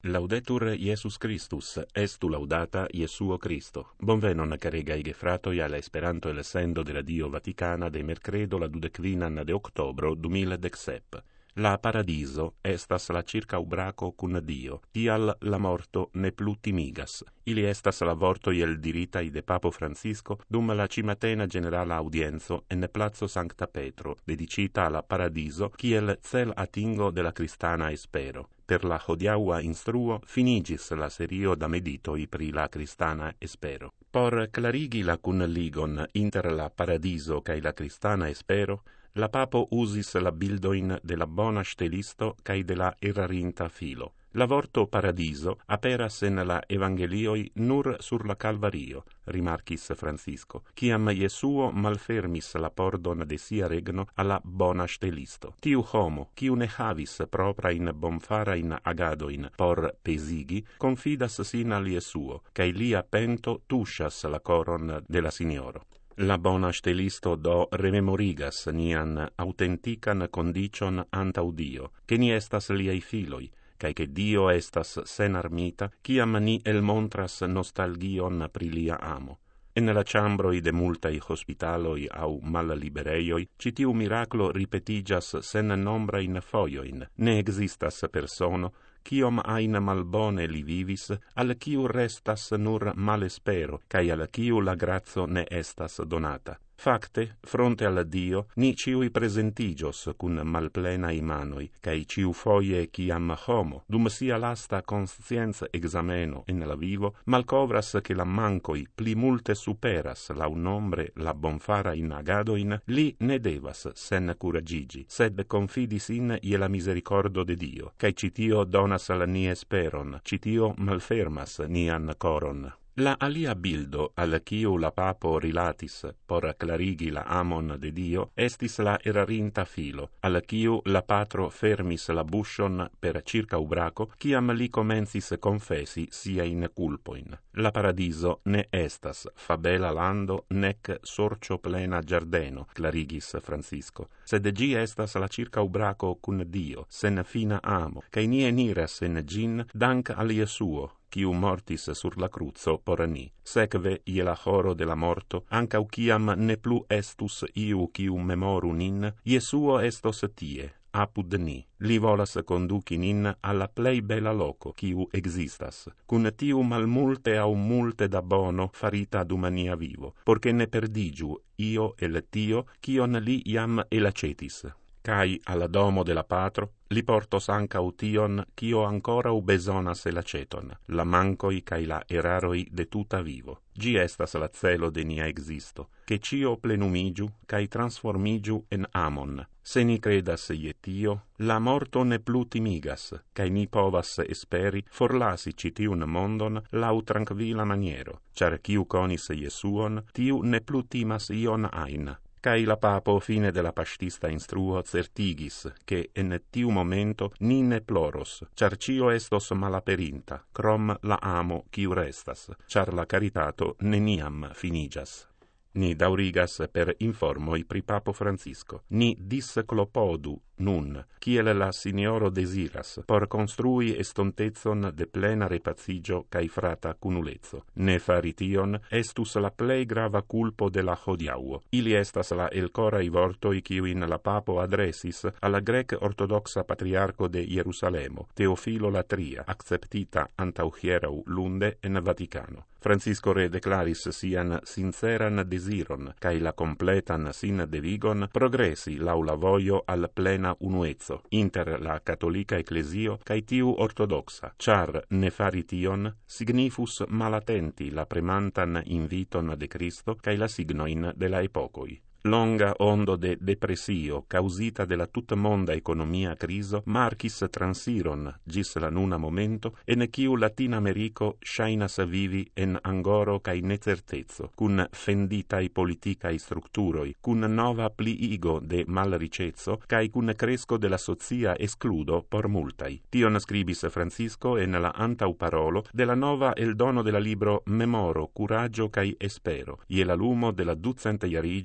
Laudetur Iesus Christus, estu laudata Iesuo Christo. Bonvenon caregai gefratoi alla Esperanto el sendo de la Dio Vaticana de mercredo la 12 de octobro 2017. La paradiso estas la circaubraco cun Dio, tial la morto ne plu timigas. Ili estas la vortoi el diritai de Papo Francisco dum la cimatena generala audienzo en Plazo Sancta Petro, dedicita alla paradiso, kiel cel atingo de la cristana espero. Per la hodiaua instruo finigis la serio da meditoi pri la cristana espero. Por clarigi la cun ligon inter la paradiso cae la cristana espero, la papo usis la bildoin de la bona stelisto cae de la erarinta filo. La vorto paradiso aperas en la evangelioi nur sur la Calvario, rimarcis Francisco, ciam Iesuo malfermis la pordon de sia regno alla bona stelisto. Tiu homo, ciu ne havis proprain bonfarain agadoin por pesigi, confidas sin al Iesuo, cae lia pento tushas la coron de la Signoro. La bona stelisto do rememorigas nian autentican condicion antau Dio, che ni estas liei filoi, cae che Dio estas sen armita, ciam ni elmontras nostalgion pri lia amo. En la chambroi de multai hospitaloi au mallibereioi, citiu miraclo ripetigas sen nombrain foioin. Ne existas persono, ciom ain malbone li vivis, al ciu restas nur malespero, cae al ciu la grazo ne estas donata. Facte, fronte al Dio, ni ciui presentigios cun malplenai manoi, cae ciu foie ciam homo, dum sia lasta conscienza exameno in la vivo, malcovras che la mancoi pli multe superas lau nombre la bonfara in agadoin, li ne devas sen curagigi, sed confidis in ie la misericordo de Dio, cae citio donas al nie speron, citio malfermas nian coron. La alia bildo al ciu la papo rilatis por clarigi la amon de Dio estis la erarinta filo, al ciu la patro fermis la buŝon per circaubraco, ciam li comencis confesi sia in culpoin. La paradiso ne estas fabela lando nec sorcio plena giardeno, clarigis Francisco, sed gi estas la circaubraco cun Dio, sen fina amo, cae ni eniras en gin dank al Iesuo, quiu mortis sur la cruzo por ni. Sekve, ie la horo de la morto, ancau ciam ne plu estus iu quiu memoru nin, Iesuo estos tie, apud ni. Li volas conduci nin alla plei bela loco quiu existas, cun tiu malmulte au multe da bono farita ad umania vivo, porche ne perdigiu io el tio quion li iam elacetis. Cai alla domo de la patro, li portos ancau tion, cio ancora besonas elaceton, la mancoi cae la eraroi de tuta vivo. Gi estas la celo de nia existo, che cio plenumigiu, cae transformigiu en amon. Se ni credas ie tio, la morto ne plu timigas, cae ni povas esperi forlasi citiun mondon lau tranquila maniero, char ciu conis Iesuon, tiu ne plu timas ion ain. Cae la papo fine de la pastista instruo certigis, che en tiu momento ni ne ploros, char cio estos malaperinta, crom la amo quiu restas, char la caritato neniam finigas. Ni daurigas per informoi pri Papo Francisco. Ni disclopodu nun, kiel la Signoro desiras, por construi estontezon de plena repacigio cae frata cunulezo. Ne fari tion estus la plei grava culpo de la hodiauo. Ili estas la elcorai vortoi quiuin la Papo adresis alla grec ortodoxa patriarco de Jerusalemo, Teofilo Latria, acceptita antau hierau lunde en Vaticano. Francisco Re declaris sian sinceran desiron, cae la completan sin devigon progressi lau la voio al plena unuezzo, inter la cattolica ecclesio cae tiu ortodoxa, char ne fari tion signifus malatenti la premantan inviton de Cristo cae la signoin de la epocoi. Longa ondo de depressio causita de la tutmonda economia criso marchis transiron gis la nuna momento en quiu Latin Americo shainas vivi en angoro cae necertezzo, cun fenditai politicai structuroi, cun nova pliigo de malricezzo cae cun cresco de la socia excludo por multai. Tion scribis Francisco en la antauparolo de la nova el dono de la libro Memoro, Curaggio cae Espero, ie la lumo de la 200 jarigio de la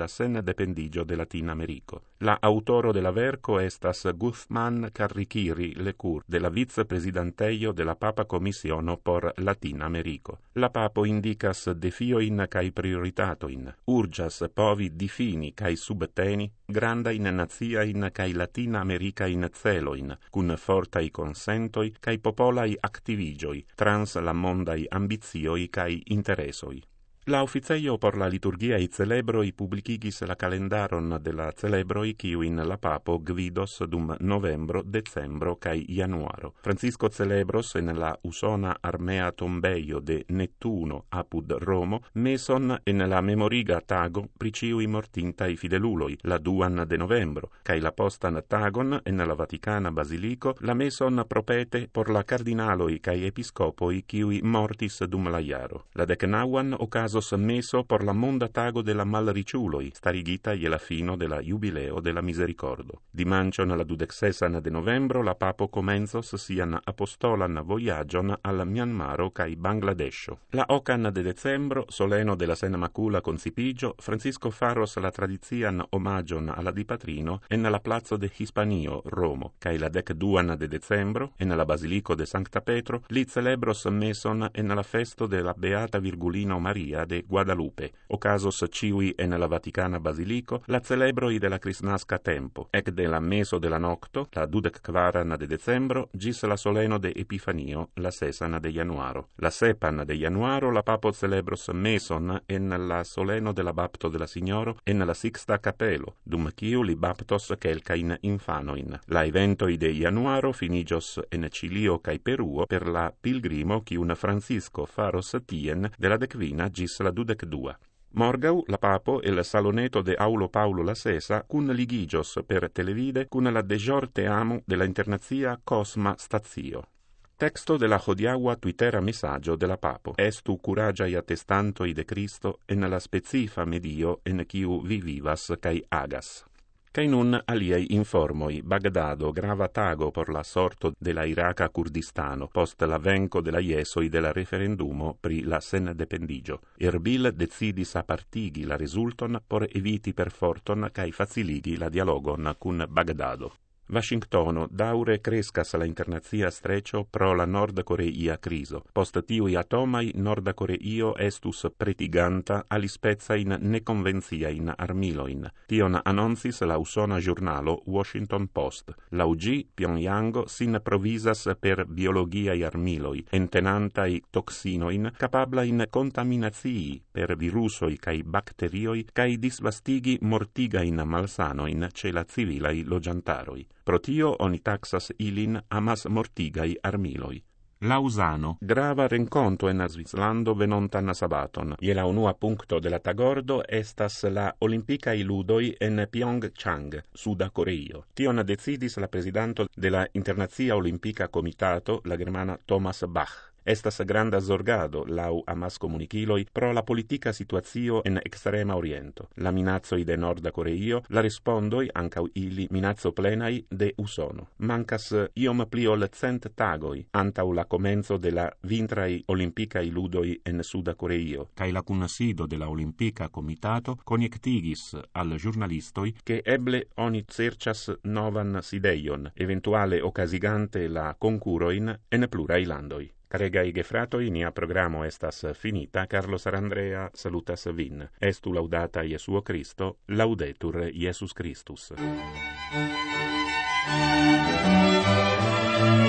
la sendependigio de Latin Americo. La autoro de la verco estas Guzmán Carriquiri Lecur de la vicepresidenteio de la Papa Commissiono por Latin Americo. La Papo indicas defioin cae prioritatoin, urgas povi difini cae subteni grandain naziain cae Latin Americain celoin, cun fortai consentoi cae popolai activigioi, trans la mondai ambizioi cae interesoi. La Officeio por la liturgiae celebroi publicigis la calendaron de la celebroi quiuin la Papo gvidos dum novembro, decembro cae januaro. Francisco celebros en la usona armea tombeio de Nettuno apud Romo, meson en la memoriga tago pri ciui mortintai fideluloi, la 2 de novembro, cae la postan tagon en la Vaticana Basilico, la meson propete por la cardinaloi cae episcopoi quiui mortis dum la jaro. La 19 ocaso meso por la monda tago de la malriciuloi, starigita je la fino de la jubileo de la misericordo. Dimancion la 26 de novembro la Papo comenzos sian apostolan voyagion al Myanmaro cae Bangladesho. La 8 de decembro, soleno de la Senamacula Concipigio, Francisco faros la tradizian omagion alla Dipatrino en la plazo de Hispanio, Romo, cae la 12 de decembro, en la Basilico de Sancta Petro, li celebros meson en la festo de la Beata Virgulino Maria de Guadalupe, ocasos ciui en la Vaticana Basilico, la celebroi de la Crisnasca tempo, ec de la meso de la nocto, la 24 de decembro, gis la soleno de Epifanio, la 6 de januaro. La 7 de januaro la Papo celebros meson en la soleno de la bapto de la Signoro en la Sixta Capelo, dum quiu li baptos quelcain infanoin. La eventoi de januaro finigios en Cilio cae Peruo per la pilgrimo quiun Francisco faros tien de la 15 gis la 22. Morgau, la Papo, el saloneto de Aulo Paulo la Sesa, cun ligigios per televide, cun la dejor teamu de la internazia Cosma Stazio. Texto de la hodiaua Twittera messaggio de la Papo. Estu curagiai attestantoi de Cristo en la specifa medio en quiu vi vivas cae agas. Cae nun aliei informoi, Bagdado grava tago por la sorto de la Iraca Kurdistano, post la venco de la iesoi de la referendumo pri la sendependigio. Erbil decidis apartigi la resulton por eviti per forton cae faciligi la dialogon cun Bagdado. Washingtono daure crescas la internazia strecio pro la Nord-Coreia criso. Post tiui atomai Nord-Coreio estus pretiganta alispezzain neconvenziain armiloin. Tion annoncis la usona giurnalo Washington Post. Laugi Pyongyang sin provisas per biologiai armiloi, entenantai toxinoin capablain contaminazii per virusoi cae bacterioi cae disvastigi mortigain malsanoin ce la civilai logiantaroi. Pro tio oni taxas ilin amas mortigai armiloi. Lausano, grava renconto en Svislando venontan sabaton. Je la unua puncto de la tagordo estas la Olimpicae ludoi en Pyeongchang, Suda Coreio. Tion decidis la presidanto de la Internazia Olimpica Comitato, la germana Thomas Bach. Estas granda zorgado, lau amas comuniciloi, pro la politica situazio en extrema oriento. La minazzoi de Norda Coreio, la respondoi, ancau ili minazzo plenai, de Usono. Mancas iom pli ol 100 tagoi, antau la comenzo de la vintrai Olimpicae ludoi en Suda Coreio, cae la cunsido de la Olimpica Comitato coniectigis al giornalistoi che eble oni cercias novan sideion, eventuale ocasigante la concuroin en plurai landoi. Caregai gefratoi, nia programo estas finita. Carlos Arandrea salutas vin. Estu laudata Iesuo Christo, laudetur Iesus Christus.